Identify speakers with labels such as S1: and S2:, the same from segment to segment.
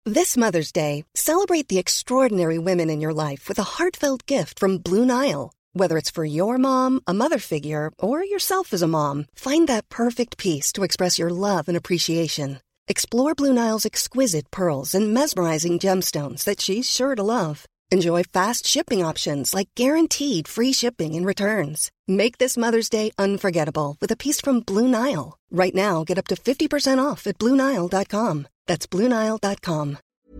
S1: This Mother's Day, celebrate the extraordinary women in your life with a heartfelt gift from Blue Nile. Whether it's for your mom, a mother figure, or yourself as a mom, find that perfect piece to express your love and appreciation. Explore Blue Nile's exquisite pearls and mesmerizing gemstones that she's sure to love. Enjoy fast shipping options like guaranteed free shipping and returns. Make this Mother's Day unforgettable with a piece from Blue Nile. Right now, get up to 50% off at BlueNile.com. That's BlueNile.com.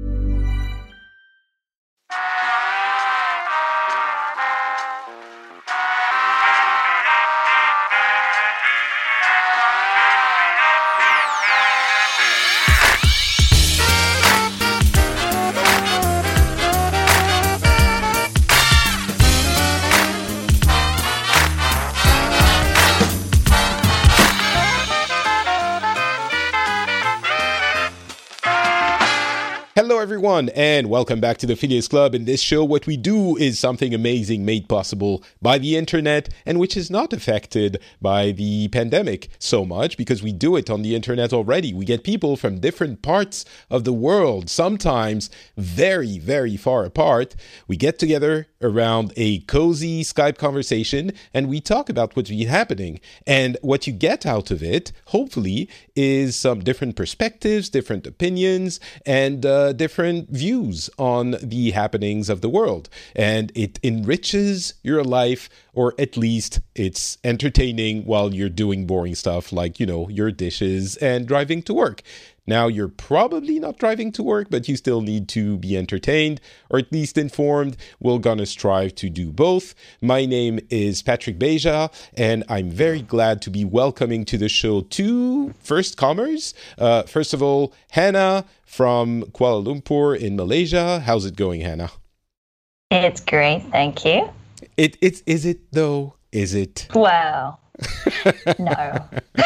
S2: Hello everyone, and welcome back to the Phileas Club. In this show, what we do is something amazing made possible by the internet, and which is not affected by the pandemic so much, because we do it on the internet already. We get people from different parts of the world, sometimes very, very far apart. We get together around a cozy Skype conversation, and we talk about what's been happening. And what you get out of it, hopefully, is some different perspectives, different opinions, and different views on the happenings of the world. And it enriches your life, or at least it's entertaining while you're doing boring stuff like, your dishes and driving to work. Now, you're probably not driving to work, but you still need to be entertained, or at least informed. We're gonna strive to do both. My name is Patrick Beja, and I'm very glad to be welcoming to the show two first-comers. First of all, Hannah from Kuala Lumpur in Malaysia. How's it going, Hannah?
S3: It's great, thank you.
S2: Is it though? Is it?
S3: Well, no.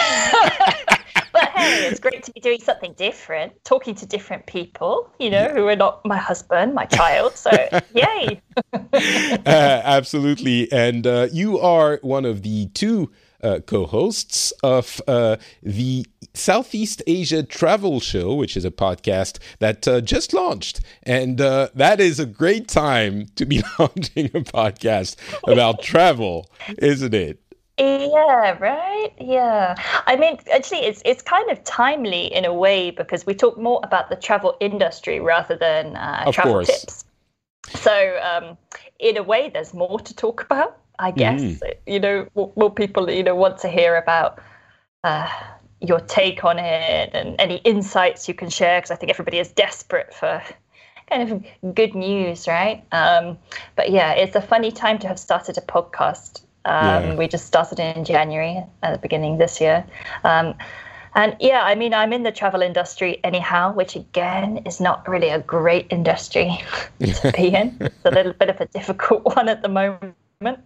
S3: But hey, it's great to be doing something different, talking to different people, who are not my husband, my child. So, yay.
S2: Absolutely. And you are one of the two co-hosts of the Southeast Asia Travel Show, which is a podcast that just launched. And that is a great time to be launching a podcast about travel, isn't it?
S3: Yeah, right? Yeah. I mean, actually, it's kind of timely in a way because we talk more about the travel industry rather than travel tips. So in a way, there's more to talk about, I guess. More people, want to hear about your take on it and any insights you can share, because I think everybody is desperate for kind of good news, right? But yeah, it's a funny time to have started a podcast. We just started in January at the beginning this year. And yeah, I mean, I'm in the travel industry anyhow, which again is not really a great industry to be in. It's a little bit of a difficult one at the moment.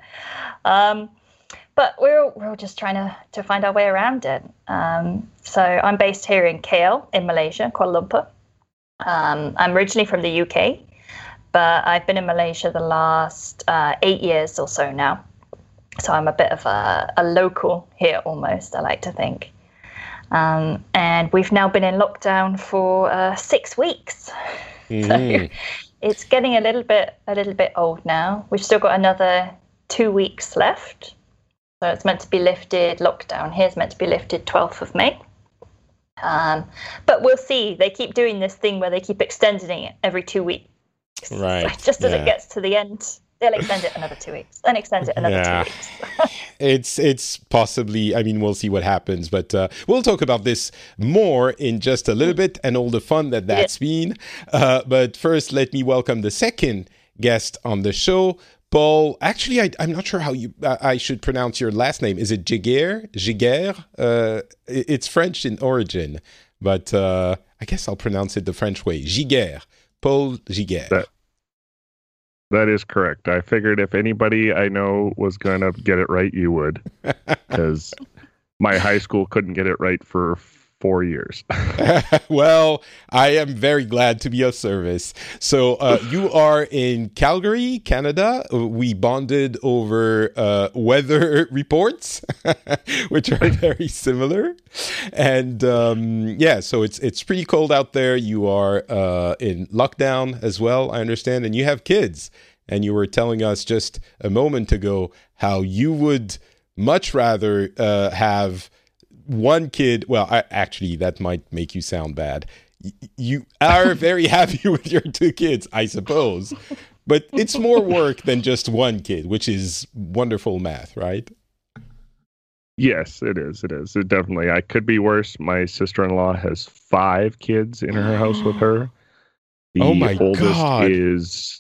S3: But we're all just trying to find our way around it. So I'm based here in KL in Malaysia, Kuala Lumpur. I'm originally from the UK, but I've been in Malaysia the last 8 years or so now. So I'm a bit of a local here almost, I like to think. And we've now been in lockdown for 6 weeks. Mm-hmm. So it's getting a little bit old now. We've still got another 2 weeks left. So it's meant to be lifted, lockdown here is meant to be lifted 12th of May. But we'll see. They keep doing this thing where they keep extending it every 2 weeks.
S2: Right.
S3: So just as it gets to the end, they'll extend it another 2 weeks, then extend it another 2 weeks.
S2: It's possibly, we'll see what happens, but we'll talk about this more in just a little bit and all the fun that's been. But first, let me welcome the second guest on the show, Paul. Actually, I'm not sure how I should pronounce your last name. Is it Giguère? It's French in origin, but I guess I'll pronounce it the French way. Giguère. Paul Giguère.
S4: That is correct. I figured if anybody I know was going to get it right, you would. Because my high school couldn't get it right for 4 years.
S2: Well, I am very glad to be of service. So you are in Calgary, Canada. We bonded over weather reports, which are very similar. And so it's pretty cold out there. You are in lockdown as well, I understand, and you have kids. And you were telling us just a moment ago how you would much rather have one kid. Well, actually, that might make you sound bad. You are very happy with your 2 kids, I suppose. But it's more work than just one kid, which is wonderful math, right?
S4: Yes, it is. It definitely. I could be worse. My sister-in-law has 5 kids in her house with her. The oldest
S2: God.
S4: is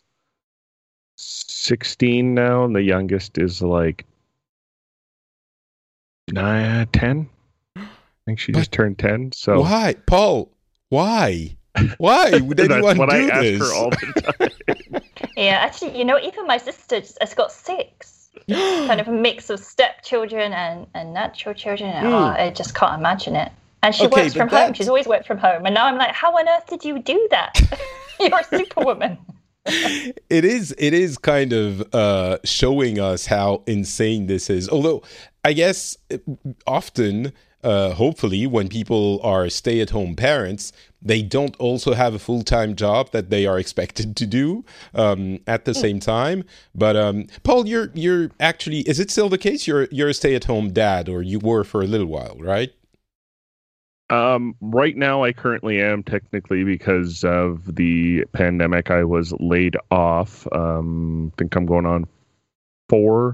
S4: 16 now, and the youngest is like 10. I think she just turned 10. So
S2: why, Paul? Why would anyone
S4: what
S2: do
S4: I
S2: this?
S4: ask her all the time.
S3: Yeah, actually, even my sister has got 6. Kind of a mix of stepchildren and natural children. I just can't imagine it. And she works from home. She's always worked from home. And now I'm like, how on earth did you do that? You're a superwoman.
S2: It is kind of showing us how insane this is. Although, I guess often, hopefully, when people are stay-at-home parents, they don't also have a full-time job that they are expected to do at the same time. But Paul, you're actually, is it still the case? You're a stay-at-home dad, or you were for a little while, right?
S4: Right now, I currently am, technically, because of the pandemic. I was laid off. I think I'm going on 4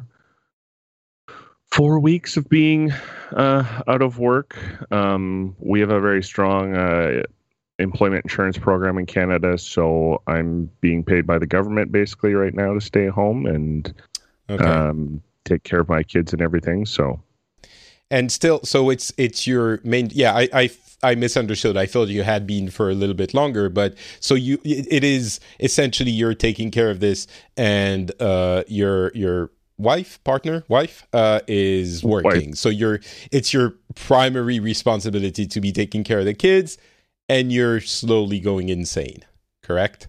S4: weeks of being out of work. We have a very strong employment insurance program in Canada, so I'm being paid by the government basically right now to stay home and take care of my kids and everything. So.
S2: And still, so it's your main. Yeah, I misunderstood. I thought you had been for a little bit longer, but so it is essentially you're taking care of this, and your partner is working. So it's your primary responsibility to be taking care of the kids, and you're slowly going insane. Correct?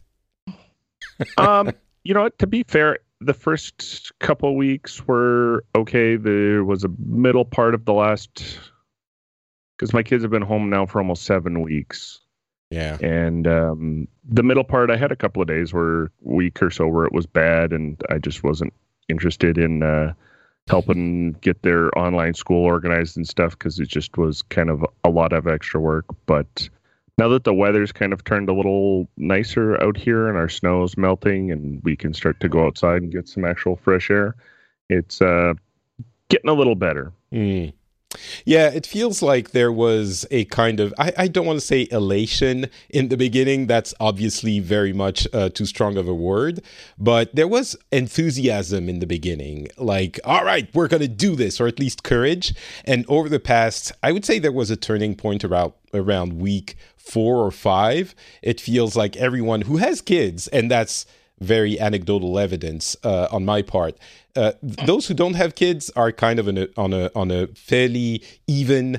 S4: To be fair, the first couple of weeks were okay. There was a middle part of the last, because my kids have been home now for almost 7 weeks.
S2: Yeah.
S4: And the middle part, I had a couple of days week or so where it was bad, and I just wasn't interested in helping get their online school organized and stuff, because it just was kind of a lot of extra work. But now that the weather's kind of turned a little nicer out here and our snow's melting and we can start to go outside and get some actual fresh air, it's getting a little better.
S2: Mm. Yeah, it feels like there was a kind of, I don't want to say elation in the beginning. That's obviously very much too strong of a word. But there was enthusiasm in the beginning. Like, all right, we're going to do this, or at least courage. And over the past, I would say there was a turning point around week 4 or 5. It feels like everyone who has kids, and that's very anecdotal evidence on my part. Those who don't have kids are kind of on a fairly even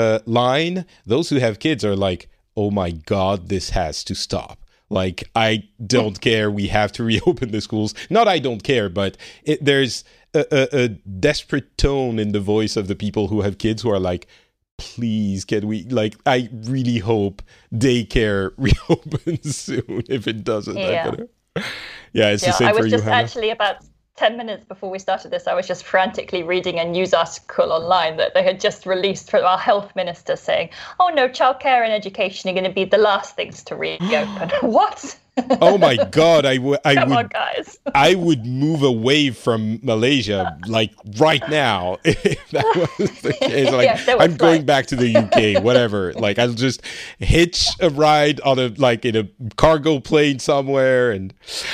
S2: line. Those who have kids are like, oh my God, this has to stop. Like, I don't care. We have to reopen the schools. Not I don't care, but there's a desperate tone in the voice of the people who have kids who are like, please, can we, like, I really hope daycare reopens soon. If it doesn't,
S3: yeah.
S2: It's the same for you, Hannah. I was
S3: just actually about 10 minutes before we started this, I was just frantically reading a news article online that they had just released from our health minister saying, oh no, childcare and education are going to be the last things to reopen. What?
S2: Oh my God,
S3: Come on, guys.
S2: I would move away from Malaysia, like, right now, if that was the case. Like, yeah, I'm going back to the UK, whatever. Like, I'll just hitch a ride on in a cargo plane somewhere. And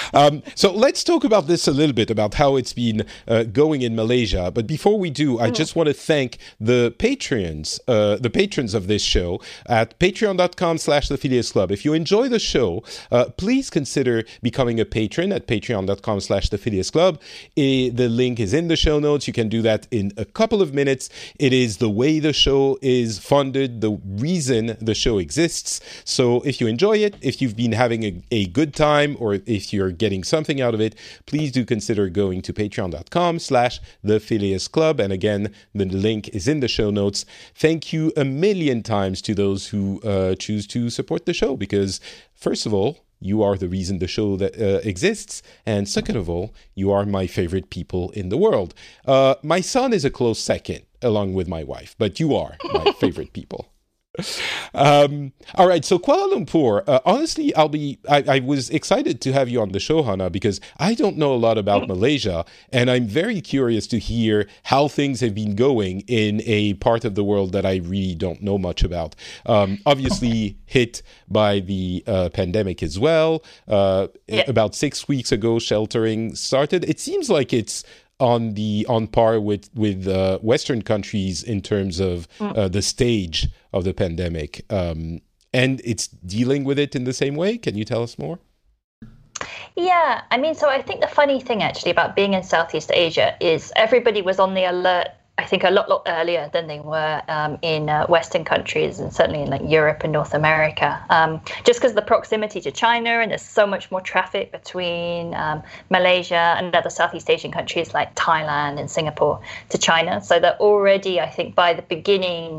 S2: so let's talk about this a little bit, about how it's been going in Malaysia. But before we do, I just want to thank the patrons of this show at patreon.com/The Phileas Club. If you enjoy the show, please please consider becoming a patron at patreon.com/thephileasclub. The link is in the show notes. You can do that in a couple of minutes. It is the way the show is funded, the reason the show exists. So if you enjoy it, if you've been having a good time, or if you're getting something out of it, please do consider going to patreon.com/thephileasclub. And again, the link is in the show notes. Thank you a million times to those who choose to support the show, because first of all, you are the reason the show that exists, and second of all, you are my favorite people in the world. My son is a close second, along with my wife, but you are my favorite people. All right, so Kuala Lumpur, honestly, I was excited to have you on the show, Hannah, because I don't know a lot about Malaysia, and I'm very curious to hear how things have been going in a part of the world that I really don't know much about. Obviously hit by the pandemic as well. About 6 weeks ago, sheltering started. It seems like it's on par with Western countries in terms of the stage of the pandemic, and it's dealing with it in the same way. Can you tell us more?
S3: Yeah, I mean, so I think the funny thing actually about being in Southeast Asia is everybody was on the alert, I think, a lot earlier than they were in Western countries, and certainly in like Europe and North America, just because of the proximity to China, and there's so much more traffic between Malaysia and other Southeast Asian countries like Thailand and Singapore to China. So that already, I think, by the beginning,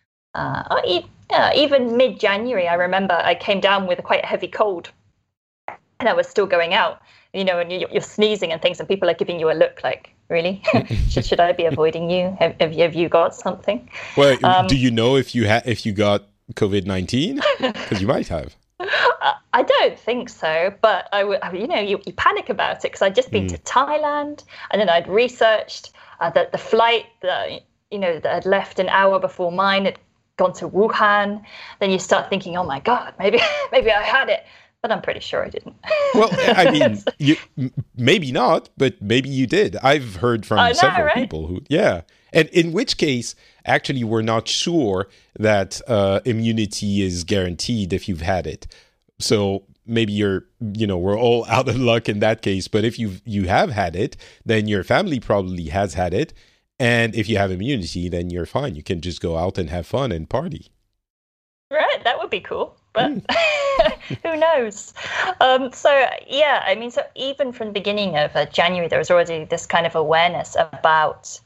S3: even mid-January, I remember I came down with a quite heavy cold, and I was still going out, and you're sneezing and things, and people are giving you a look like, really? should I be avoiding you? Have you got something?
S2: Well, do you know if you got COVID-19? Because you might have.
S3: I don't think so, but you panic about it, because I'd just been to Thailand, and then I'd researched that the flight that had left an hour before mine had gone to Wuhan. Then you start thinking, oh my God, maybe I had it. But I'm pretty sure I didn't.
S2: Well, I mean, maybe not, but maybe you did. I've heard from several people who, and in which case, actually, we're not sure that immunity is guaranteed if you've had it. So maybe we're all out of luck in that case. But if you have had it, then your family probably has had it. And if you have immunity, then you're fine. You can just go out and have fun and party.
S3: Right, that would be cool. But who knows? So even from the beginning of January, there was already this kind of awareness about.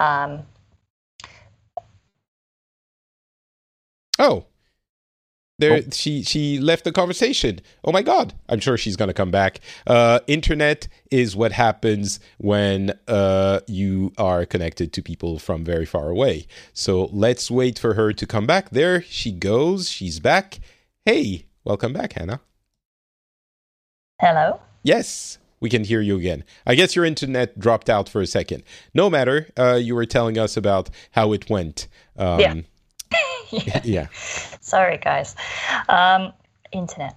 S2: She left the conversation. Oh my God! I'm sure she's going to come back. Internet is what happens when you are connected to people from very far away. So let's wait for her to come back. There she goes. She's back. Hey, welcome back, Hannah.
S3: Hello?
S2: Yes, we can hear you again. I guess your internet dropped out for a second. No matter. You were telling us about how it went. Yeah.
S3: Sorry, guys. Internet.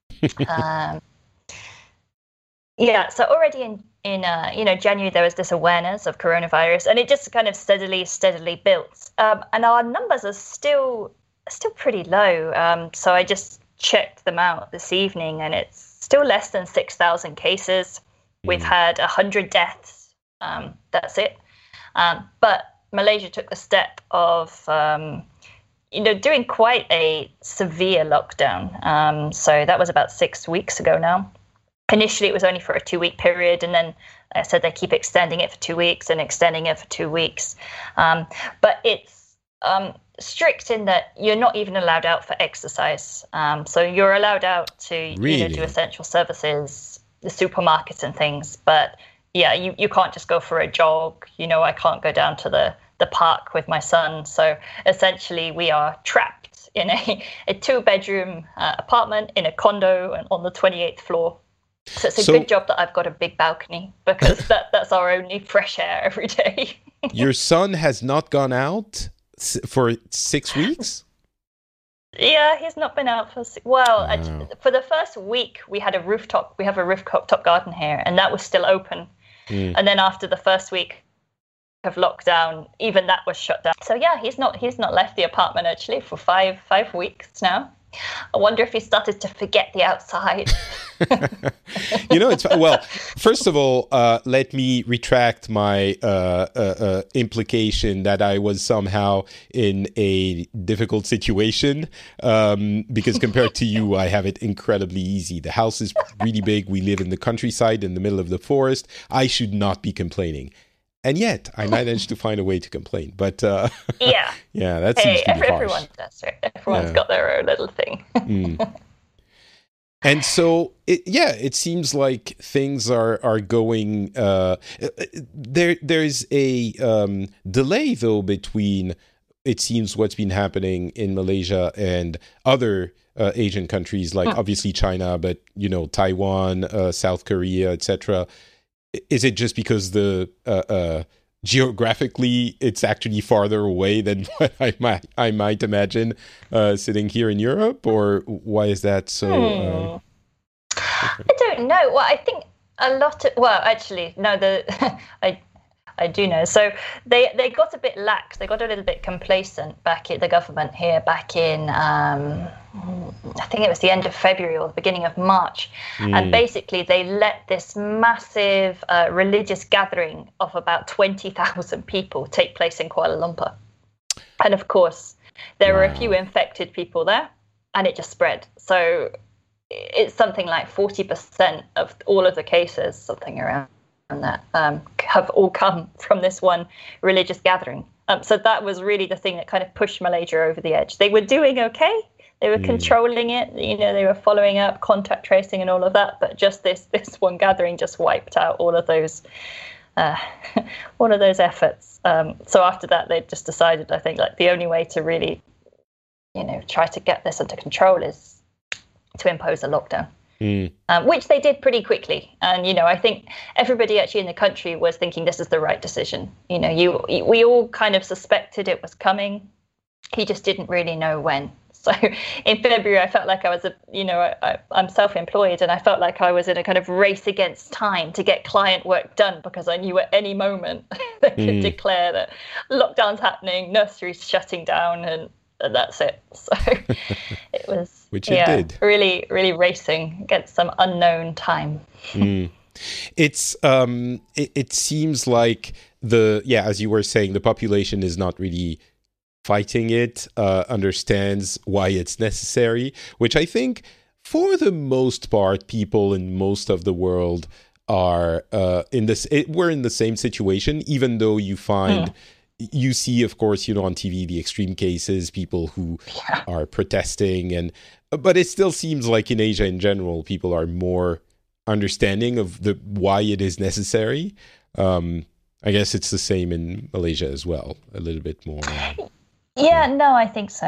S3: So already in January, there was this awareness of coronavirus, and it just kind of steadily built. And our numbers are still pretty low. So I just checked them out this evening, and it's still less than 6,000 cases. We've had 100 deaths. That's it. But Malaysia took the step of, doing quite a severe lockdown. So that was about 6 weeks ago now. Initially, it was only for a 2-week period, and then I said they keep extending it for 2 weeks and extending it for 2 weeks. But it's strict in that you're not even allowed out for exercise. So you're allowed out to do essential services, the supermarkets and things. But you can't just go for a jog. I can't go down to the park with my son. So essentially we are trapped in a 2-bedroom apartment in a condo and on the 28th floor. So it's a good job that I've got a big balcony, because that's our only fresh air every day.
S2: Your son has not gone out for 6 weeks?
S3: Yeah, he's not been out for for the first week we had a rooftop. We have a rooftop garden here, and that was still open. And then after the first week of lockdown, even that was shut down. So he's not left the apartment actually for five weeks now. I wonder if he started to forget the outside.
S2: First of all, let me retract my implication that I was somehow in a difficult situation, because compared to you, I have it incredibly easy. The house is really big. We live in the countryside in the middle of the forest. I should not be complaining. And yet, I managed to find a way to complain. But that seems to be harsh.
S3: Everyone does it. Everyone's got their own little thing.
S2: And so, it seems like things are going. There's a delay, though, between, it seems, what's been happening in Malaysia and other Asian countries, like obviously China, but Taiwan, South Korea, etc. Is it just because the geographically it's actually farther away than what I might imagine sitting here in Europe, or why is that so?
S3: I don't know. Well, I think a lot of, I do know. So they got a bit lax. They got a little bit complacent back at the government here back in, I think it was the end of February or the beginning of March. And basically they let this massive religious gathering of about 20,000 people take place in Kuala Lumpur. And of course, there were a few infected people there and it just spread. So it's something like 40% of all of the cases, something around that, have all come from this one religious gathering. So that was really the thing that kind of pushed Malaysia over the edge. They were doing okay. They were controlling it. They were following up contact tracing and all of that. But just this one gathering just wiped out all of those efforts. So after that, they just decided, I think, like the only way to really, try to get this under control is to impose a lockdown. Which they did pretty quickly. And, I think everybody actually in the country was thinking this is the right decision. We all kind of suspected it was coming. He just didn't really know when. So in February, I felt like I was, I'm self-employed, and I felt like I was in a kind of race against time to get client work done, because I knew at any moment they could declare that lockdown's happening, nurseries shutting down, and that's it. So it was,
S2: which it did.
S3: Really, really racing against some unknown time.
S2: It's it seems like as you were saying, the population is not really fighting it, understands why it's necessary, which I think for the most part, people in most of the world are in this. We're in the same situation, even though you find. You see, of course, on TV, the extreme cases, people who are protesting, but it still seems like in Asia in general, people are more understanding of why it is necessary. I guess it's the same in Malaysia as well, a little bit more.
S3: No, I think so.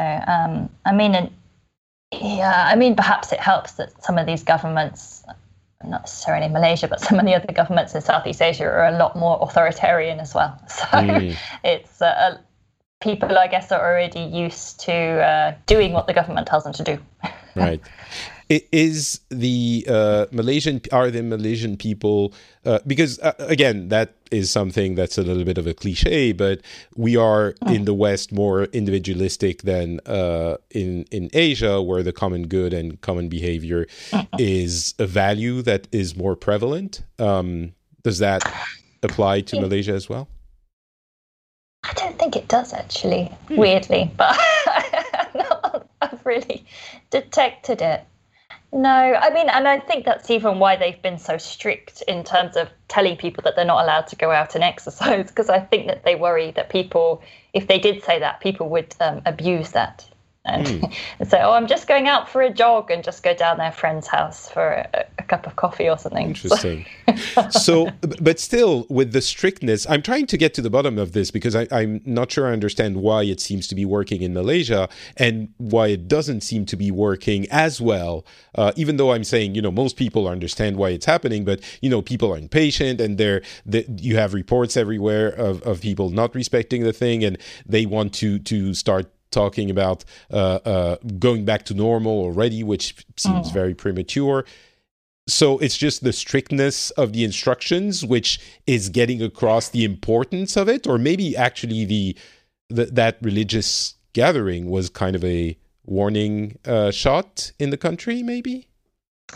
S3: Perhaps it helps that some of these governments, not necessarily Malaysia, but some of the other governments in Southeast Asia are a lot more authoritarian as well. So it's people, I guess, are already used to doing what the government tells them to do.
S2: Right. Is the Malaysian people, because again, that is something that's a little bit of a cliche, but we are in the West more individualistic than in Asia, where the common good and common behavior is a value that is more prevalent. Does that apply to Malaysia as well?
S3: I don't think it does, actually, weirdly, but I've really detected it. No, and I think that's even why they've been so strict in terms of telling people that they're not allowed to go out and exercise, because I think that they worry that people, if they did say that, people would abuse that and say, I'm just going out for a jog, and just go down their friend's house for a cup of coffee or something.
S2: Interesting. So, but still, with the strictness, I'm trying to get to the bottom of this, because I'm not sure I understand why it seems to be working in Malaysia and why it doesn't seem to be working as well, even though I'm saying, most people understand why it's happening, but, people are impatient, and you have reports everywhere of people not respecting the thing, and they want to start talking about going back to normal already, which seems very premature. So it's just the strictness of the instructions which is getting across the importance of it, or maybe actually that religious gathering was kind of a warning shot in the country, maybe?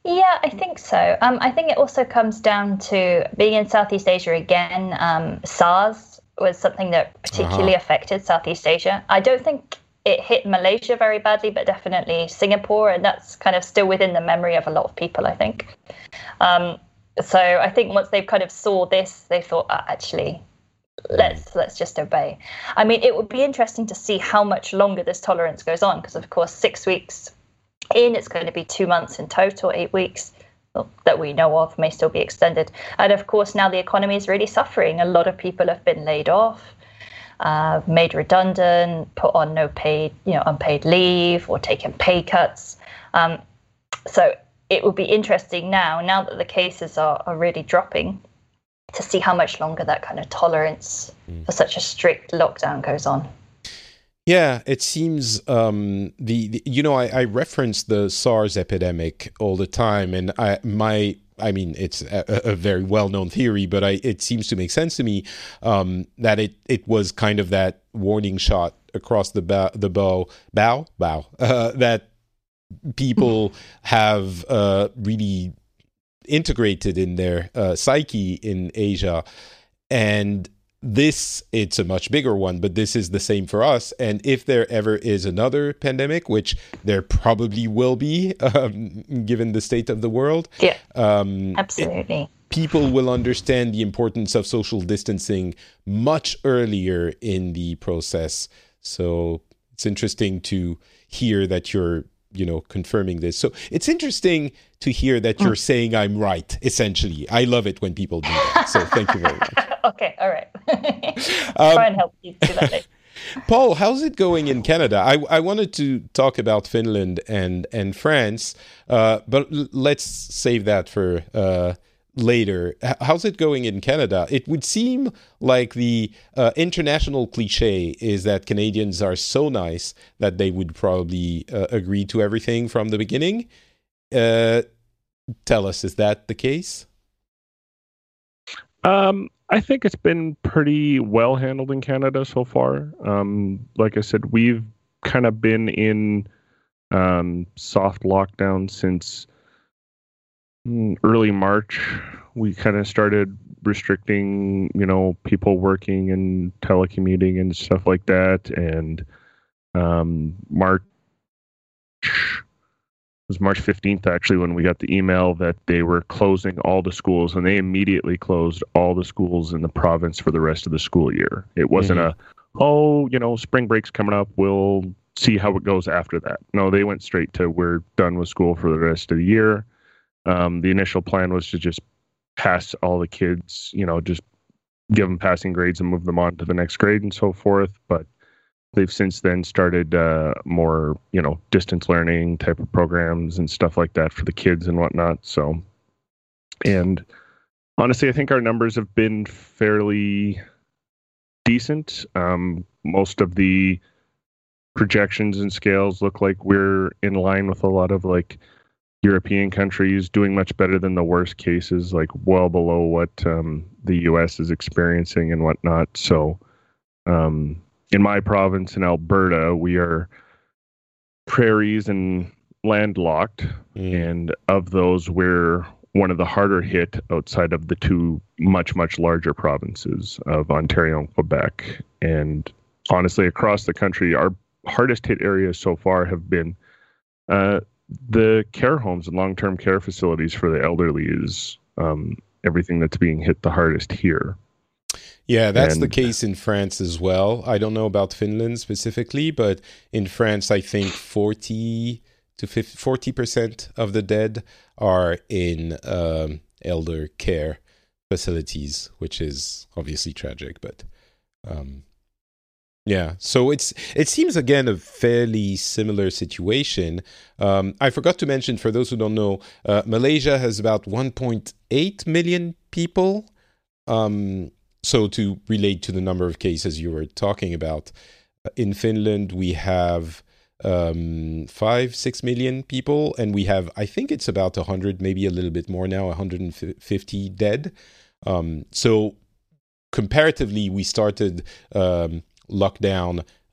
S3: Yeah, I think so. I think it also comes down to being in Southeast Asia again. SARS was something that particularly affected Southeast Asia. I don't think it hit Malaysia very badly, but definitely Singapore, and that's kind of still within the memory of a lot of people, I think. So I think once they kind of saw this, they thought, actually, let's just obey. I mean, it would be interesting to see how much longer this tolerance goes on, because of course 6 weeks in, it's going to be 2 months in total, 8 weeks that we know of, may still be extended. And of course, now the economy is really suffering. A lot of people have been laid off, made redundant, put on unpaid leave, or taken pay cuts. So it will be interesting now that the cases are really dropping, to see how much longer that kind of tolerance for such a strict lockdown goes on.
S2: Yeah, it seems I reference the SARS epidemic all the time, and it's a very well-known theory, but it seems to make sense to me that it was kind of that warning shot across the bow that people have really integrated in their psyche in Asia. And it's a much bigger one, but this is the same for us. And if there ever is another pandemic, which there probably will be, given the state of the world,
S3: absolutely,
S2: people will understand the importance of social distancing much earlier in the process. So it's interesting to hear that you're confirming this. So it's interesting to hear that you're saying I'm right, essentially. I love it when people do that. So thank you very much.
S3: Okay, all right. Try and help you do that later.
S2: Paul, how's it going in Canada? I wanted to talk about Finland and France, but let's save that for later. How's it going in Canada? It would seem like the international cliche is that Canadians are so nice that they would probably agree to everything from the beginning. Tell us, is that the case?
S4: I think it's been pretty well handled in Canada so far. Like I said, we've kind of been in soft lockdown since early March. We kind of started restricting, people working and telecommuting and stuff like that. And March 15th, actually, when we got the email that they were closing all the schools, and they immediately closed all the schools in the province for the rest of the school year. It wasn't spring break's coming up, we'll see how it goes after that. No, they went straight to, we're done with school for the rest of the year. The initial plan was to just pass all the kids, just give them passing grades and move them on to the next grade and so forth. But they've since then started more, distance learning type of programs and stuff like that for the kids and whatnot. So, and honestly, I think our numbers have been fairly decent. Most of the projections and scales look like we're in line with a lot of European countries, doing much better than the worst cases, well below what the U.S. is experiencing and whatnot. So in my province in Alberta, we are prairies and landlocked. And of those, we're one of the harder hit outside of the two much, much larger provinces of Ontario and Quebec. And honestly, across the country, our hardest hit areas so far have been the care homes and long-term care facilities for the elderly is everything that's being hit the hardest here.
S2: Yeah, that's the case in France as well. I don't know about Finland specifically, but in France, I think 40% of the dead are in elder care facilities, which is obviously tragic, but yeah, so it seems, again, a fairly similar situation. I forgot to mention, for those who don't know, Malaysia has about 1.8 million people. So to relate to the number of cases you were talking about, in Finland, we have 5-6 million people, and we have, I think it's about 100, maybe a little bit more now, 150 dead. So comparatively, we started lockdown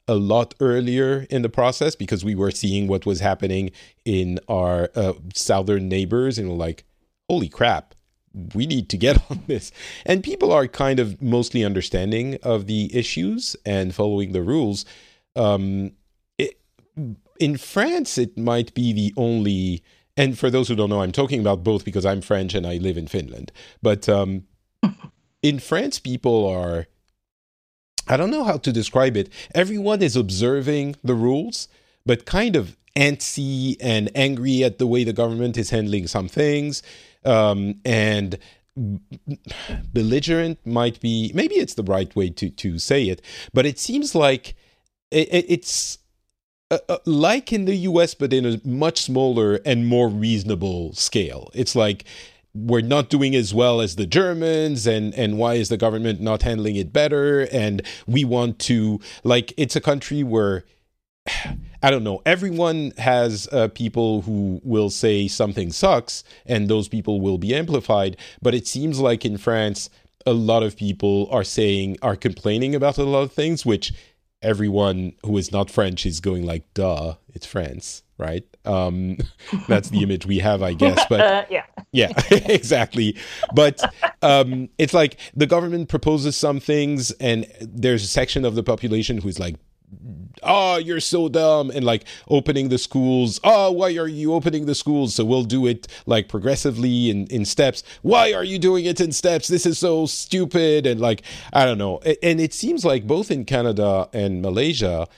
S2: a lot earlier in the process because we were seeing what was happening in our southern neighbors, and we're like, holy crap, we need to get on this. And people are kind of mostly understanding of the issues and following the rules. In France, it might be the only, and for those who don't know, I'm talking about both because I'm French and I live in Finland. But in France, people are, I don't know how to describe it. Everyone is observing the rules, but kind of antsy and angry at the way the government is handling some things. And belligerent might be, maybe it's the right way to say it, but it seems like it's like in the US, but in a much smaller and more reasonable scale. It's like, we're not doing as well as the Germans, and why is the government not handling it better? And we want to, like, it's a country where, I don't know, everyone has people who will say something sucks, and those people will be amplified. But it seems like in France, a lot of people are complaining about a lot of things, which everyone who is not French is going like, duh, it's France, right? That's the image we have, I guess. But yeah, exactly. But it's like the government proposes some things, and there's a section of the population who's like, oh, you're so dumb, and like opening the schools. Oh, why are you opening the schools? So we'll do it like progressively in steps. Why are you doing it in steps? This is so stupid. And like, I don't know. And it seems like both in Canada and Malaysia,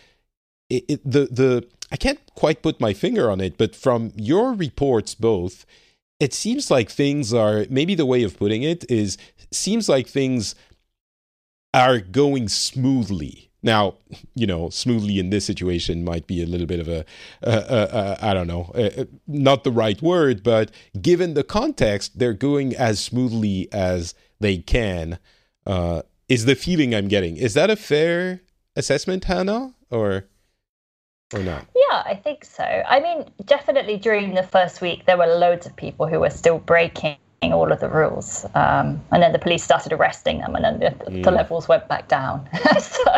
S2: I can't quite put my finger on it, but from your reports both, it seems like things are, maybe the way of putting it is, seems like things are going smoothly. Now, you know, smoothly in this situation might be a little bit of I don't know, not the right word, but given the context, they're going as smoothly as they can, is the feeling I'm getting. Is that a fair assessment, Hannah, or not?
S3: Yeah, I think so. I mean, definitely during the first week, there were loads of people who were still breaking all of the rules, and then the police started arresting them, and then the levels went back down. So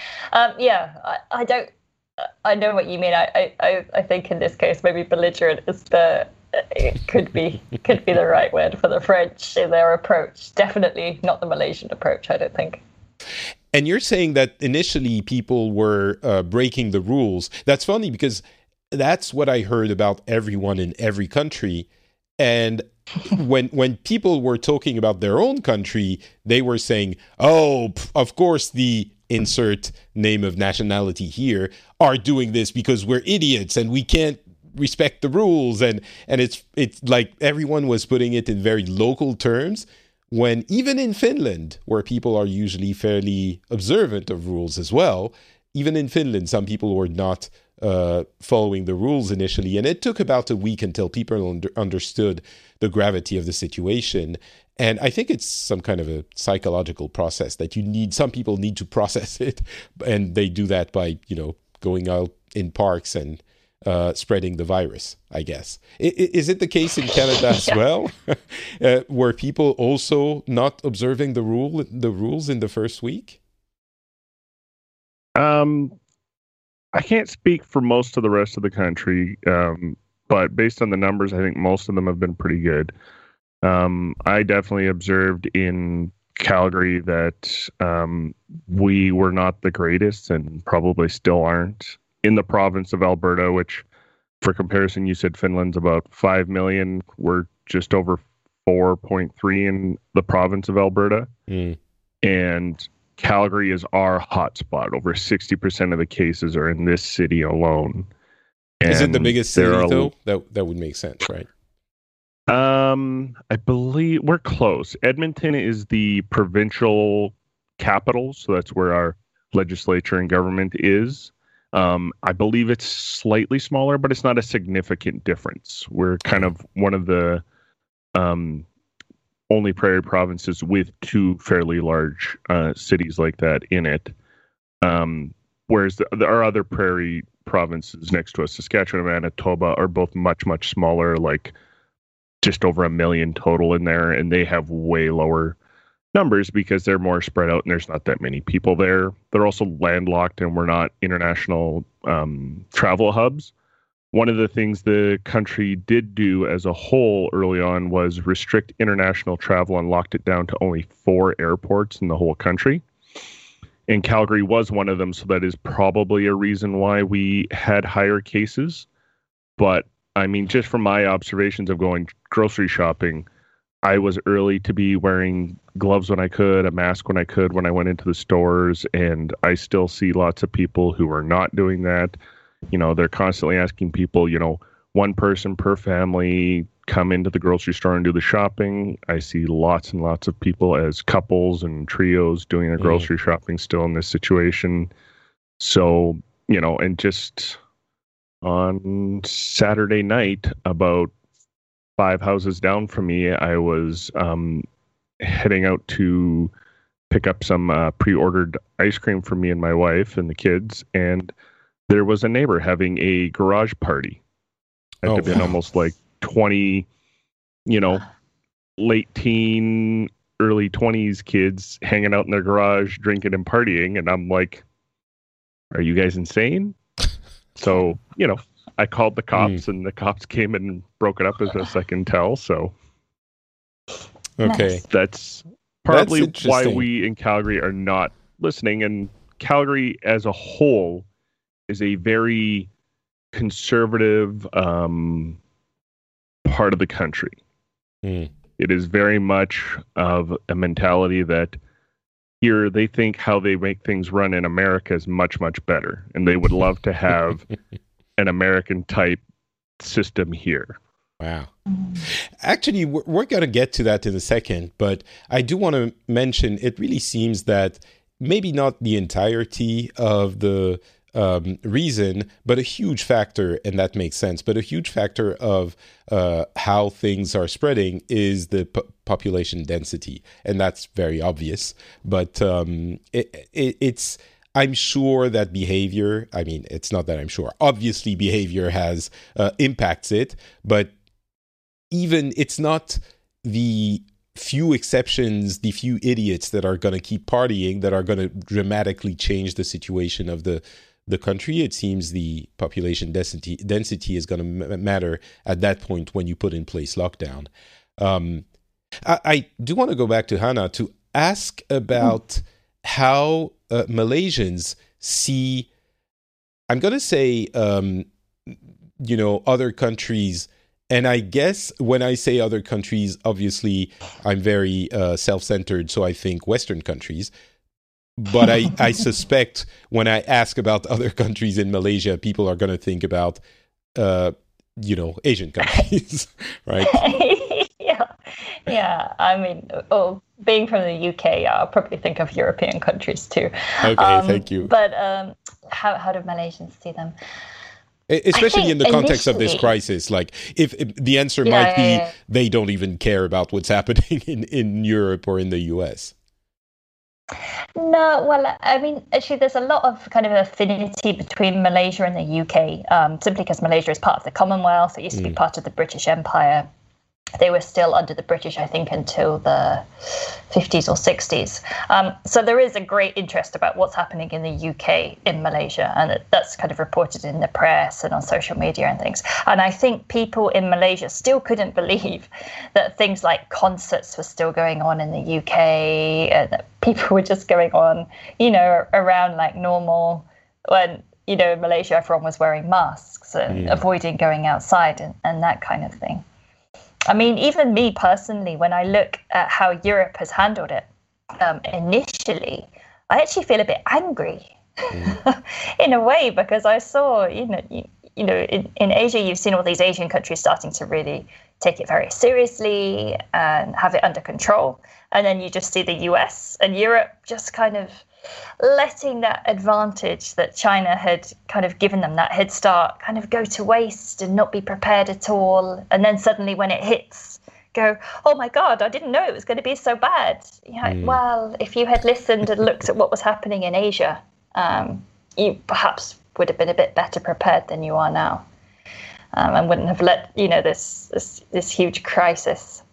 S3: I know what you mean. I think in this case maybe belligerent is it could be the right word for the French in their approach. Definitely not the Malaysian approach, I don't think.
S2: And you're saying that initially people were breaking the rules. That's funny because that's what I heard about everyone in every country. And when people were talking about their own country, they were saying, oh, of course the insert name of nationality here are doing this because we're idiots and we can't respect the rules. And it's like everyone was putting it in very local terms, when even in Finland, where people are usually fairly observant of rules as well, even in Finland, some people were not following the rules initially. And it took about a week until people understood the gravity of the situation. And I think it's some kind of a psychological process that some people need to process it. And they do that by, going out in parks and spreading the virus, I guess. Is it the case in Canada as well? Were people also not observing the rules in the first week?
S4: I can't speak for most of the rest of the country, but based on the numbers, I think most of them have been pretty good. I definitely observed in Calgary that we were not the greatest and probably still aren't. In the province of Alberta, which for comparison, you said Finland's about 5 million. We're just over 4.3 in the province of Alberta. And Calgary is our hotspot. Over 60% of the cases are in this city alone. And
S2: is it the biggest city, though? That would make sense, right?
S4: I believe we're close. Edmonton is the provincial capital, so that's where our legislature and government is. I believe it's slightly smaller, but it's not a significant difference. We're kind of one of the only prairie provinces with two fairly large cities like that in it. Whereas our other prairie provinces next to us, Saskatchewan and Manitoba, are both much, much smaller, like just over 1 million total in there, and they have way lower numbers because they're more spread out and there's not that many people there. They're also landlocked and we're not international travel hubs. One of the things the country did do as a whole early on was restrict international travel and locked it down to only 4 airports in the whole country. And Calgary was one of them, so that is probably a reason why we had higher cases. But, I mean, just from my observations of going grocery shopping, I was early to be wearing gloves when I could, a mask when I could when I went into the stores, and I still see lots of people who are not doing that. You know, they're constantly asking people, you know, one person per family come into the grocery store and do the shopping. I see lots and lots of people as couples and trios doing their grocery shopping still in this situation. So, you know, and just on Saturday night, about 5 houses down from me, I was heading out to pick up some pre-ordered ice cream for me and my wife and the kids, and there was a neighbor having a garage party. It had been almost like 20, you know, late teen, early 20s kids hanging out in their garage, drinking and partying. And I'm like, are you guys insane? So, you know, I called the cops and the cops came and broke it up as best I can tell. So,
S2: okay,
S4: that's probably why we in Calgary are not listening. And Calgary as a whole is a very conservative part of the country. It is very much of a mentality that here they think how they make things run in America is much, much better. And they would love to have an American type system here.
S2: Wow. Actually, we're going to get to that in a second, but I do want to mention it really seems that maybe not the entirety of the reason, but a huge factor, and that makes sense, but a huge factor of how things are spreading is the population density. And that's very obvious. But it's, I'm sure that behavior, I mean, it's not that I'm sure. Obviously, behavior has impacts it, but even it's not the few exceptions, the few idiots that are going to keep partying that are going to dramatically change the situation of the country. It seems the population density is going to matter at that point when you put in place lockdown. I do want to go back to Hannah to ask about how Malaysians see, I'm going to say, other countries. And I guess when I say other countries, obviously I'm very self-centered, so I think Western countries. But I suspect when I ask about other countries in Malaysia, people are going to think about, Asian countries, right?
S3: Yeah. I mean, being from the UK, I'll probably think of European countries too.
S2: Okay, thank you.
S3: But how do Malaysians see them?
S2: Especially in the context of this crisis, like if the answer might be they don't even care about what's happening in Europe or in the US.
S3: No, well, I mean, actually, there's a lot of kind of affinity between Malaysia and the UK, simply because Malaysia is part of the Commonwealth. It used to be part of the British Empire. They were still under the British, I think, until the 50s or 60s. So there is a great interest about what's happening in the UK in Malaysia, and that's kind of reported in the press and on social media and things. And I think people in Malaysia still couldn't believe that things like concerts were still going on in the UK, and that people were just going on, around like normal. When, in Malaysia, everyone was wearing masks and avoiding going outside and that kind of thing. I mean, even me personally, when I look at how Europe has handled it, initially, I actually feel a bit angry in a way, because I saw, in Asia, you've seen all these Asian countries starting to really take it very seriously and have it under control. And then you just see the US and Europe just kind of letting that advantage that China had kind of given them, that head start, kind of go to waste and not be prepared at all. And then suddenly when it hits, go, oh my God, I didn't know it was going to be so bad. Well, if you had listened and looked at what was happening in Asia, you perhaps would have been a bit better prepared than you are now, and wouldn't have let, this huge crisis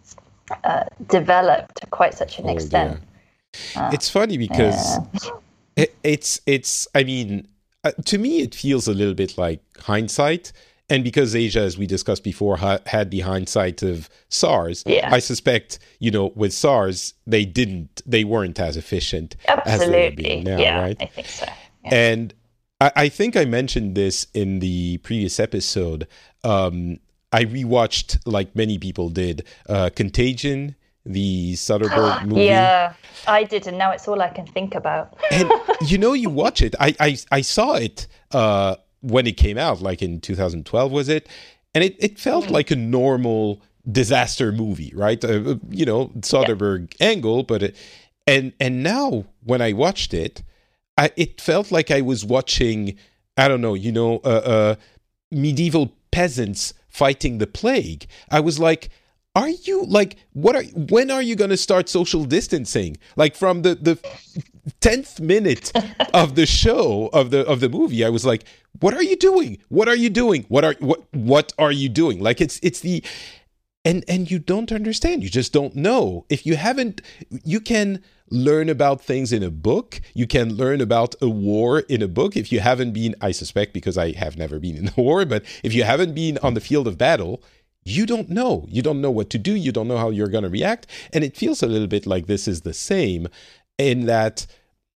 S3: developed to quite such an extent.
S2: It's funny because it's. I mean, to me, it feels a little bit like hindsight. And because Asia, as we discussed before, had the hindsight of SARS, I suspect, with SARS, they weren't as efficient as they're being now, right?
S3: I think so. Yeah.
S2: And I think I mentioned this in the previous episode. I rewatched, like many people did, Contagion, the Soderbergh movie.
S3: Yeah, I did, and now it's all I can think about.
S2: And you watch it. I saw it when it came out, like in 2012, was it? And it felt like a normal disaster movie, right? Soderbergh angle, but and now when I watched it, it felt like I was watching, I don't know, medieval peasants fighting the plague. I was like, are you like, when are you going to start social distancing? Like from the 10th minute of the show of the movie, I was like, what are you doing? What are you doing? What are you doing? Like it's the, and you don't understand. You just don't know. If you haven't, you can learn about things in a book. You can learn about a war in a book. If you haven't been, I suspect, because I have never been in a war, but if you haven't been on the field of battle, you don't know. You don't know what to do. You don't know how you're going to react. And it feels a little bit like this is the same in that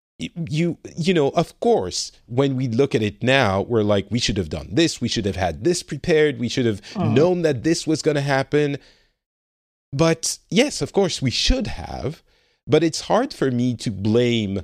S2: of course, when we look at it now, we're like, we should have done this. We should have had this prepared. We should have known that this was going to happen. But yes, of course, we should have. But it's hard for me to blame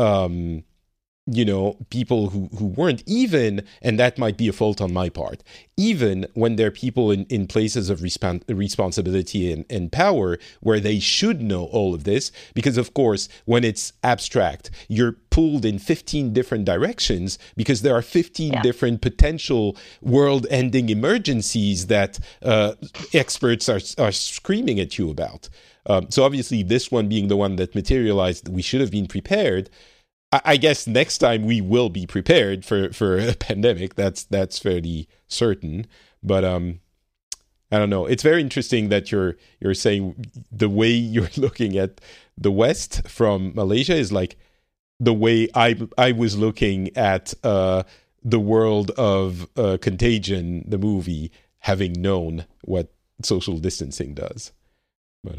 S2: people who weren't, even, and that might be a fault on my part, even when there are people in places of responsibility and power where they should know all of this, because of course, when it's abstract, you're pulled in 15 different directions because there are 15 different potential world-ending emergencies that experts are screaming at you about. So obviously, this one being the one that materialized, we should have been prepared. I guess next time we will be prepared for a pandemic. That's fairly certain. But I don't know. It's very interesting that you're saying the way you're looking at the West from Malaysia is like the way I was looking at the world of Contagion, the movie, having known what social distancing does. But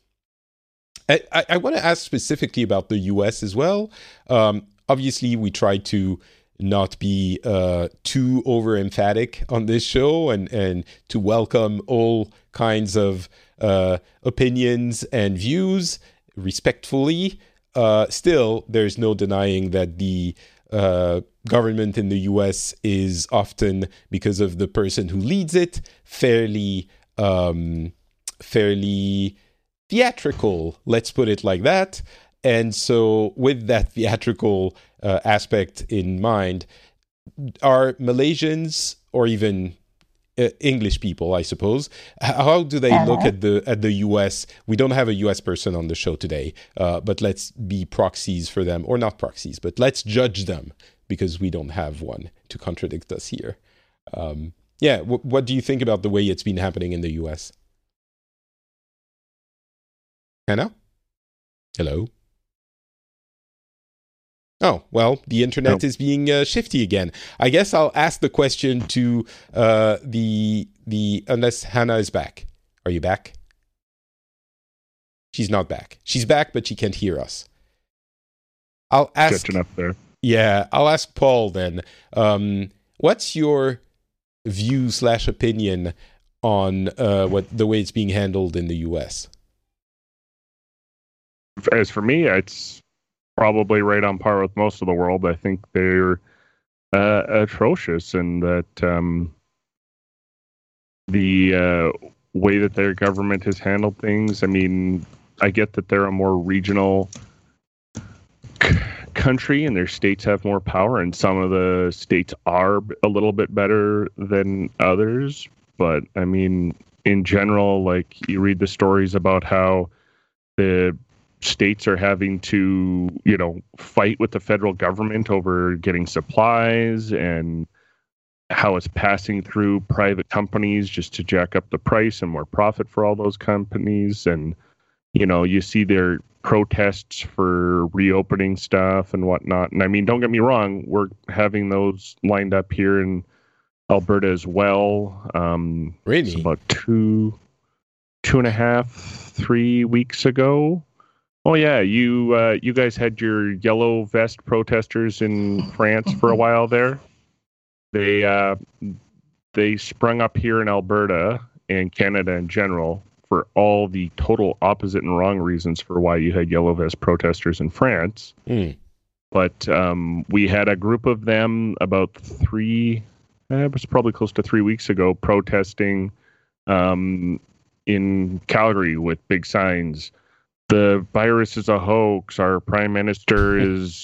S2: I want to ask specifically about the U.S. as well. Obviously, we try to not be too over-emphatic on this show and to welcome all kinds of opinions and views respectfully. Still, there's no denying that the government in the U.S. is often, because of the person who leads it, fairly theatrical, let's put it like that. And so with that theatrical aspect in mind, are Malaysians or even English people, I suppose, how do they look at the US? We don't have a US person on the show today, but let's be proxies for them, or not proxies, but let's judge them because we don't have one to contradict us here. What do you think about the way it's been happening in the US? Hannah? Hello? Oh, well, the internet is being shifty again. I guess I'll ask the question to unless Hannah is back. Are you back? She's not back. She's back, but she can't hear us. I'll ask...
S4: Catching up there.
S2: Yeah, I'll ask Paul then. What's your view/opinion on the way it's being handled in the U.S.?
S4: As for me, it's probably right on par with most of the world. I think they're atrocious, and that the way that their government has handled things. I mean, I get that they're a more regional country and their states have more power, and some of the states are a little bit better than others. But I mean, in general, like, you read the stories about how the states are having to, fight with the federal government over getting supplies, and how it's passing through private companies just to jack up the price and more profit for all those companies. And, you see their protests for reopening stuff and whatnot. And I mean, don't get me wrong, we're having those lined up here in Alberta as well.
S2: Really?
S4: It's about 2.5, 3 weeks ago. Oh yeah, you guys had your yellow vest protesters in France for a while there. They sprung up here in Alberta and Canada in general for all the total opposite and wrong reasons for why you had yellow vest protesters in France. But we had a group of them about it was probably close to 3 weeks ago, protesting in Calgary with big signs. The virus is a hoax. Our prime minister is,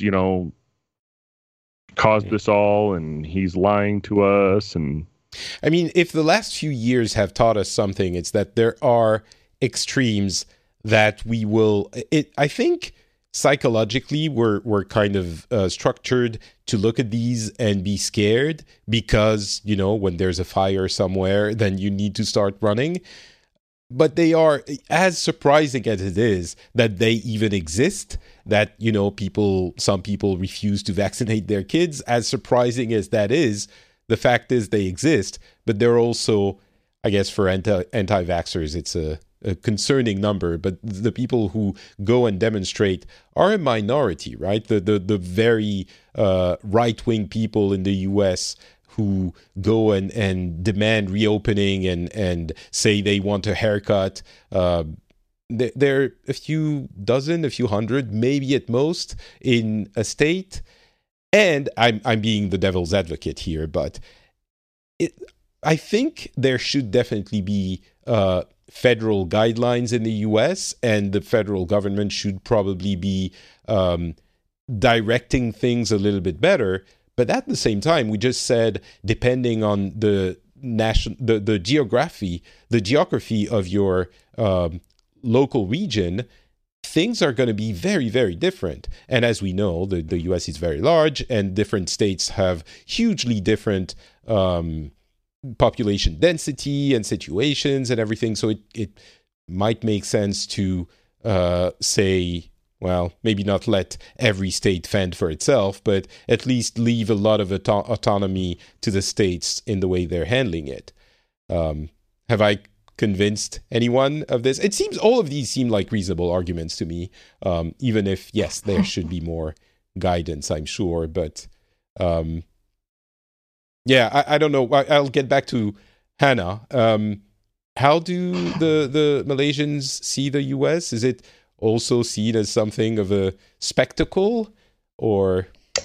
S4: caused this all, and he's lying to us. And
S2: I mean, if the last few years have taught us something, it's that there are extremes that we will. I think psychologically we're kind of structured to look at these and be scared because when there's a fire somewhere, then you need to start running. But they are as surprising as it is that they even exist, that, some people refuse to vaccinate their kids. As surprising as that is, the fact is they exist, but they're also, I guess for anti-vaxxers, it's a concerning number, but the people who go and demonstrate are a minority, right? The very right-wing people in the U.S. who go and demand reopening and say they want a haircut. There are a few hundred, maybe at most, in a state. And I'm being the devil's advocate here, but I think there should definitely be federal guidelines in the U.S., and the federal government should probably be directing things a little bit better. But at the same time, we just said, depending on the geography of your local region, things are going to be very, very different. And as we know, the U.S. is very large, and different states have hugely different population density and situations and everything. So it might make sense to say, well, maybe not let every state fend for itself, but at least leave a lot of autonomy to the states in the way they're handling it. Have I convinced anyone of this? It seems all of these seem like reasonable arguments to me, even if, yes, there should be more guidance, I'm sure. But I don't know. I'll get back to Hannah. How do the Malaysians see the U.S.? Is it also seen as something of a spectacle, or?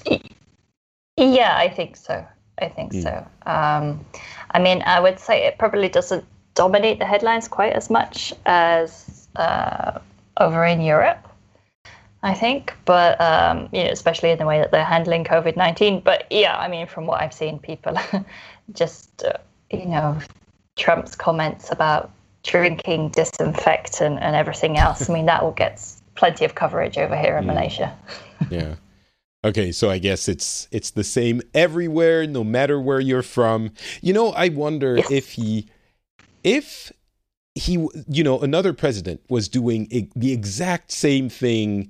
S3: Yeah, I think so. So. I mean, I would say it probably doesn't dominate the headlines quite as much as over in Europe, I think, but especially in the way that they're handling COVID-19. But yeah, I mean, from what I've seen, people just Trump's comments about drinking disinfectant and everything else. I mean, that all gets plenty of coverage over here in Malaysia.
S2: Yeah. Okay, so I guess it's the same everywhere, no matter where you're from. I wonder if he, another president was doing the exact same thing.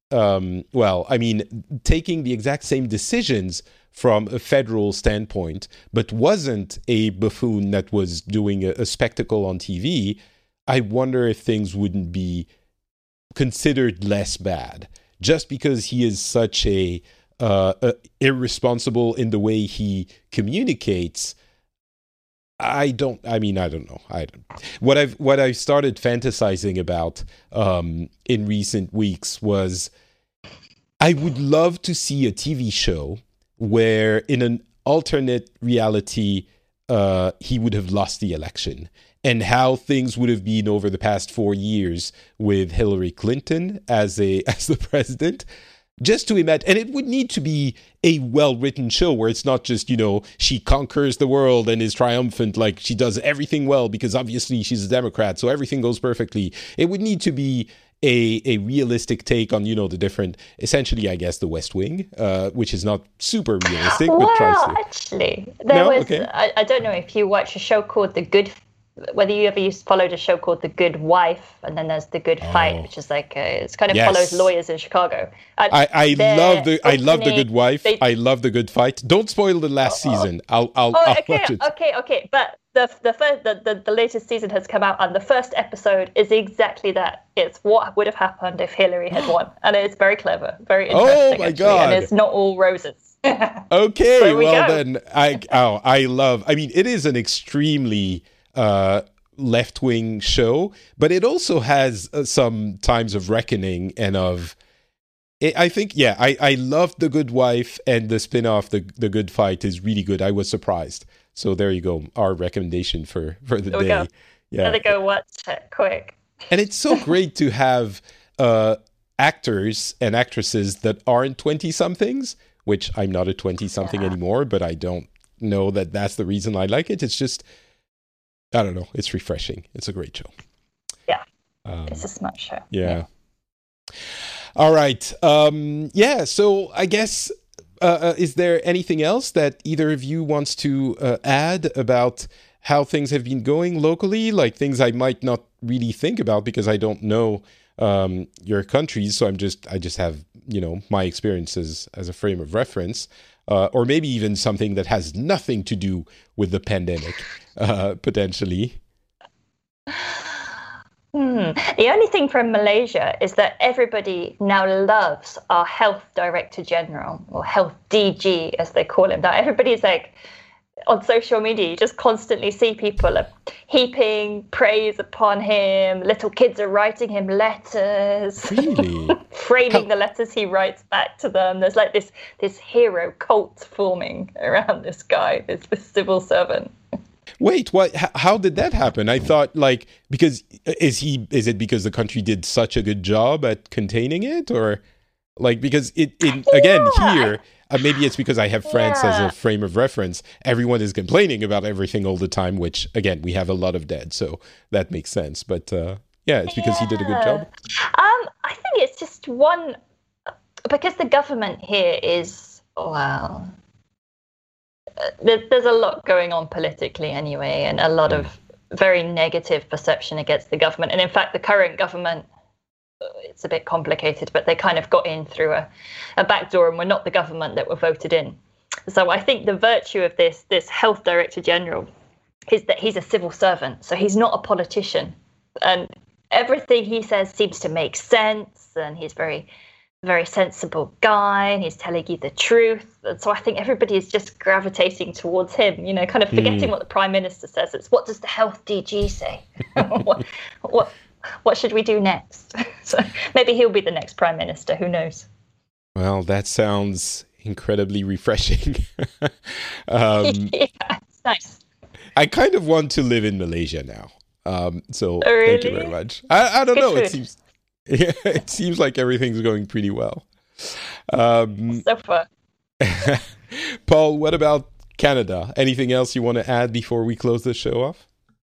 S2: Taking the exact same decisions from a federal standpoint, but wasn't a buffoon that was doing a spectacle on TV, I wonder if things wouldn't be considered less bad. Just because he is such a irresponsible in the way he communicates, I don't know. What I've started fantasizing about in recent weeks was, I would love to see a TV show where in an alternate reality, he would have lost the election, and how things would have been over the past 4 years with Hillary Clinton as the president. just to imagine, and it would need to be a well-written show where it's not just, she conquers the world and is triumphant, like she does everything well because obviously she's a Democrat, so everything goes perfectly. It would need to be a realistic take on, the different, essentially, I guess, the West Wing, which is not super realistic, but tries to.
S3: Actually, I don't know if you watch a show called whether you ever followed a show called The Good Wife, and then there's The Good Fight, which is like it's kind of follows lawyers in Chicago.
S2: I love The Good Wife. I love The Good Fight. Don't spoil the last season. I'll watch it.
S3: Okay. But the latest season has come out, and the first episode is exactly that. It's what would have happened if Hillary had won, and it's very clever, very interesting.
S2: Oh my God!
S3: And it's not all roses.
S2: Okay, well then, I love. I mean, it is an extremely left-wing show, but it also has some times of reckoning and of. I think, I love The Good Wife, and the spin-off, The Good Fight, is really good. I was surprised. So there you go, our recommendation for the day.
S3: Go. Yeah, gotta go watch it quick.
S2: And it's so great to have actors and actresses that aren't 20-somethings, which I'm not a 20-something anymore, but I don't know that that's the reason I like it. It's just, I don't know, it's refreshing. It's a great show.
S3: Yeah, it's a smart show.
S2: Yeah. All right. So I guess, is there anything else that either of you wants to add about how things have been going locally? Like things I might not really think about because I don't know your countries. So I just have, my experiences as a frame of reference, or maybe even something that has nothing to do with the pandemic, potentially.
S3: The only thing from Malaysia is that everybody now loves our health director general, or health DG as they call him. Now everybody's like on social media, you just constantly see people heaping praise upon him. Little kids are writing him letters,
S2: really?
S3: framing the letters he writes back to them. There's like this hero cult forming around this guy, this civil servant.
S2: Wait, what? How did that happen? I thought, because is it because the country did such a good job at containing it, or because again here, maybe it's because I have France as a frame of reference. Everyone is complaining about everything all the time, which again we have a lot of dead, so that makes sense. But it's because he did a good job.
S3: I think it's just because the government here is there's a lot going on politically anyway, and a lot of very negative perception against the government. And in fact, the current government, it's a bit complicated, but they kind of got in through a back door and were not the government that were voted in. So I think the virtue of this health director general is that he's a civil servant. So he's not a politician. And everything he says seems to make sense. And he's very, very sensible guy, and he's telling you the truth. And so I think everybody is just gravitating towards him, kind of forgetting what the Prime Minister says. It's what does the health DG say? What should we do next? So maybe he'll be the next Prime Minister. Who knows?
S2: Well, that sounds incredibly refreshing.
S3: It's nice.
S2: I kind of want to live in Malaysia now. So
S3: really?
S2: Thank you very much. I don't know. It seems like everything's going pretty well.
S3: So far.
S2: Paul, what about Canada? Anything else you want to add before we close this show off?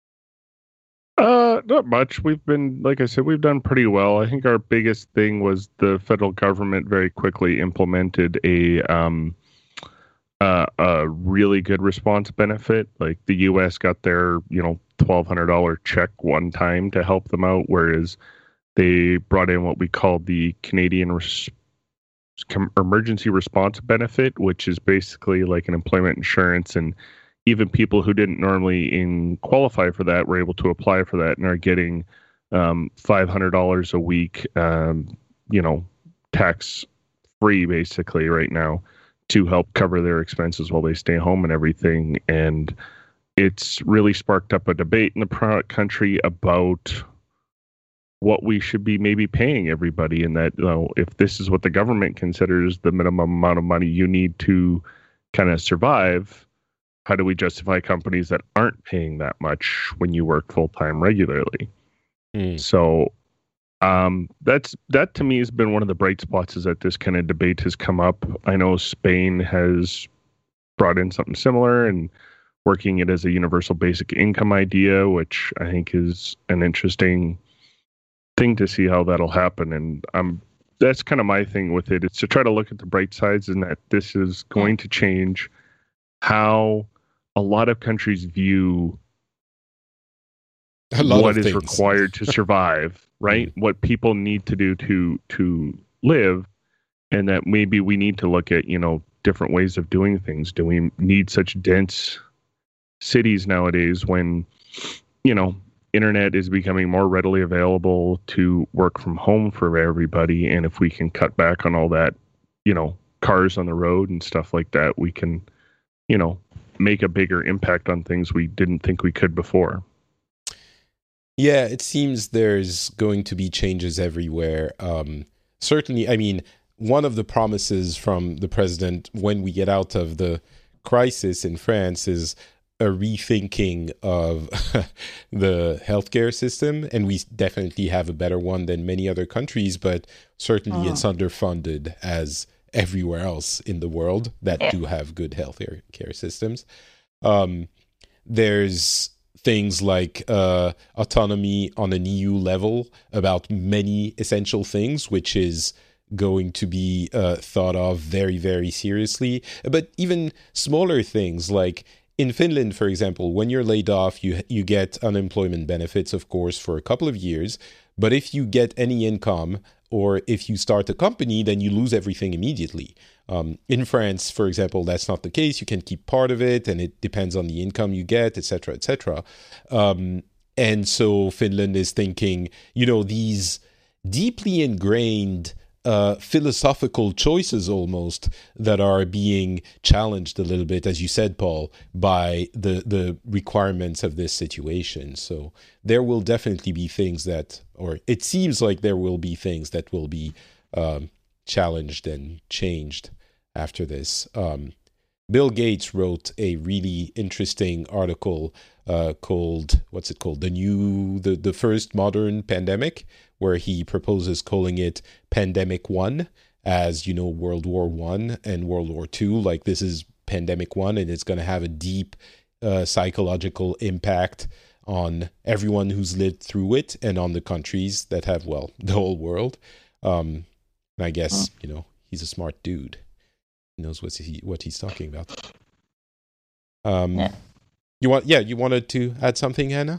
S4: Not much. We've been, like I said, we've done pretty well. I think our biggest thing was the federal government very quickly implemented a really good response benefit. Like the U.S. got their, $1,200 check one time to help them out, whereas they brought in what we call the Canadian Emergency Response Benefit, which is basically like an employment insurance, and even people who didn't normally qualify for that were able to apply for that and are getting $500 a week, tax free basically right now to help cover their expenses while they stay home and everything. And it's really sparked up a debate in the country about what we should be maybe paying everybody, and that, if this is what the government considers the minimum amount of money you need to kind of survive, how do we justify companies that aren't paying that much when you work full-time regularly? So That to me has been one of the bright spots, is that this kind of debate has come up. I know Spain has brought in something similar and working it as a universal basic income idea, which I think is an interesting thing to see how that'll happen. And that's kind of my thing with it. It's to try to look at the bright sides, and that this is going to change how a lot of countries view what is required to survive, right? What people need to do to live, and that maybe we need to look at, different ways of doing things. Do we need such dense cities nowadays when, internet is becoming more readily available to work from home for everybody? And if we can cut back on all that, cars on the road and stuff like that, we can, make a bigger impact on things we didn't think we could before.
S2: Yeah, it seems there's going to be changes everywhere. Certainly, I mean, one of the promises from the president when we get out of the crisis in France is a rethinking of the healthcare system. And we definitely have a better one than many other countries, but certainly it's underfunded as everywhere else in the world that do have good healthcare systems. There's things like autonomy on an EU level about many essential things, which is going to be thought of very, very seriously. But even smaller things like in Finland, for example, when you're laid off, you get unemployment benefits, of course, for a couple of years. But if you get any income or if you start a company, then you lose everything immediately. In France, for example, that's not the case. You can keep part of it, and it depends on the income you get, et cetera, et cetera. And so Finland is thinking, these deeply ingrained philosophical choices almost that are being challenged a little bit, as you said, Paul, by the requirements of this situation. So there will definitely be things that, or it seems like there will be things that will be challenged and changed after this. Bill Gates wrote a really interesting article called, what's it called? The first modern pandemic, where he proposes calling it Pandemic 1, as, World War I and World War II. Like, this is Pandemic 1, and it's going to have a deep psychological impact on everyone who's lived through it and on the countries that have, the whole world. And I guess, he's a smart dude. He knows what he's talking about. You wanted to add something, Hannah?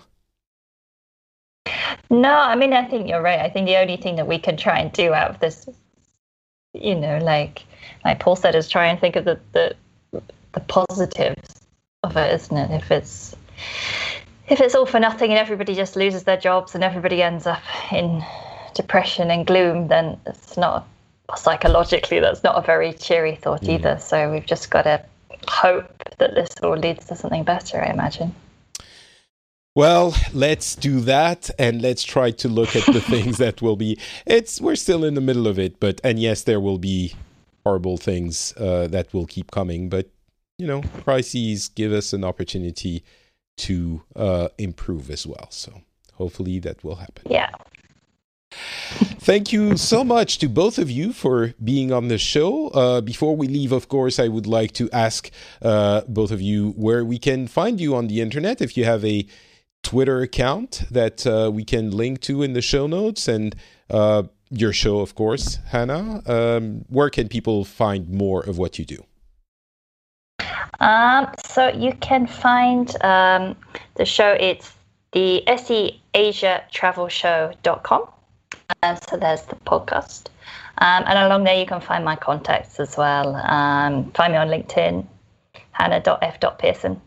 S3: No, I mean, I think you're right. I think the only thing that we can try and do out of this, like Paul said, is try and think of the positives of it, isn't it? If it's all for nothing and everybody just loses their jobs and everybody ends up in depression and gloom, then it's not, psychologically, that's not a very cheery thought either. So we've just got to hope that this all leads to something better, I imagine.
S2: Well, let's do that, and let's try to look at the things that will be. We're still in the middle of it, and yes, there will be horrible things that will keep coming. But crises give us an opportunity to improve as well. So hopefully that will happen.
S3: Yeah.
S2: Thank you so much to both of you for being on the show. Before we leave, of course, I would like to ask both of you where we can find you on the internet. If you have a Twitter account that we can link to in the show notes, and your show, of course, Hannah, where can people find more of what you do?
S3: So you can find the show, it's the SEAsiatravelshow.com. So there's the podcast. And along there you can find my contacts as well. Find me on LinkedIn, hannah.f.pearson.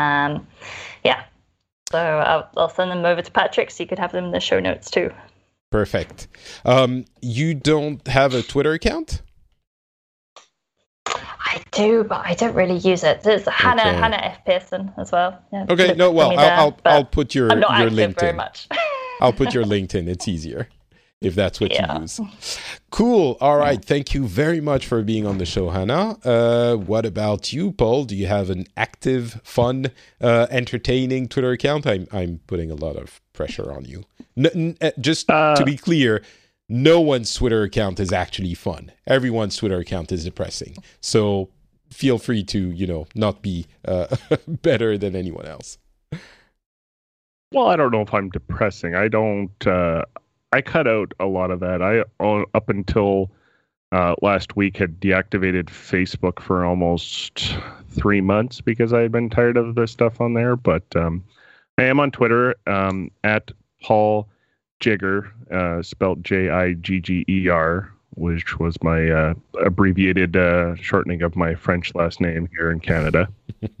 S3: So I'll send them over to Patrick so you could have them in the show notes too.
S2: Perfect. You don't have a Twitter account?
S3: I do, but I don't really use it. There's Hannah F. Pearson as well. Yeah,
S2: okay, no, well, I'll put your
S3: I'm not
S2: your
S3: active
S2: LinkedIn.
S3: Very much.
S2: I'll put your LinkedIn. It's easier. if that's what you use. Cool. All right. Thank you very much for being on the show, Hannah. What about you, Paul? Do you have an active, fun, entertaining Twitter account? I'm putting a lot of pressure on you. Just to be clear, no one's Twitter account is actually fun. Everyone's Twitter account is depressing. So feel free to, not be better than anyone else.
S4: Well, I don't know if I'm depressing. I cut out a lot of that. I, up until last week, had deactivated Facebook for almost 3 months because I had been tired of the stuff on there. But I am on Twitter at Paul Jigger, spelled Jigger, which was my abbreviated shortening of my French last name here in Canada.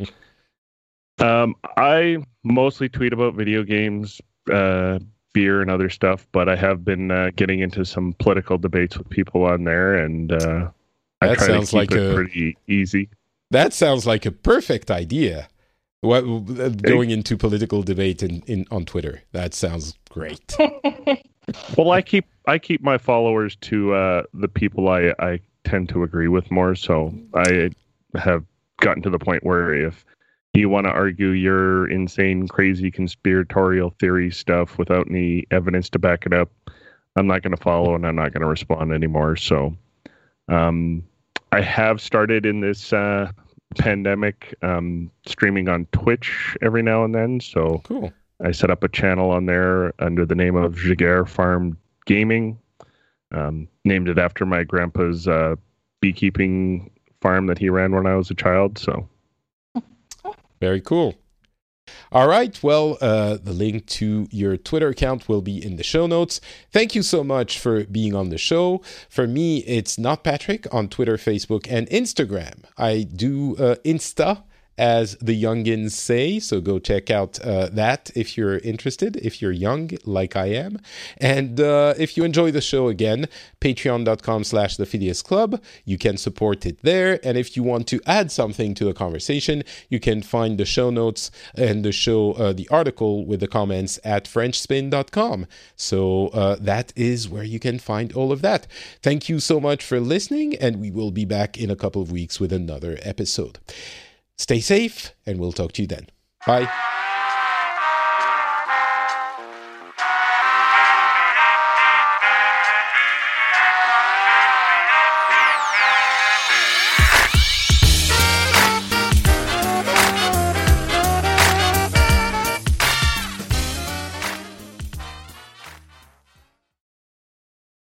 S4: I mostly tweet about video games, beer, and other stuff, but I have been getting into some political debates with people on there, and I try to keep it pretty easy.
S2: That sounds like a perfect idea. Going into political debate on Twitter. That sounds great.
S4: Well, I keep my followers to the people I tend to agree with more. So I have gotten to the point where if you want to argue your insane, crazy conspiratorial theory stuff without any evidence to back it up, I'm not going to follow and I'm not going to respond anymore. So I have started in this pandemic streaming on Twitch every now and then. So
S2: cool.
S4: I set up a channel on there under the name of Jigger Farm Gaming. Named it after my grandpa's beekeeping farm that he ran when I was a child. So
S2: very cool. All right. Well, the link to your Twitter account will be in the show notes. Thank you so much for being on the show. For me, it's Not Patrick on Twitter, Facebook, and Instagram. I do Insta, as the youngins say. So go check out that if you're interested, if you're young like I am. And if you enjoy the show, again, patreon.com/The Phileas Club. You can support it there. And if you want to add something to the conversation, you can find the show notes and the article with the comments at frenchspin.com. So that is where you can find all of that. Thank you so much for listening, and we will be back in a couple of weeks with another episode. Stay safe, and we'll talk to you then. Bye.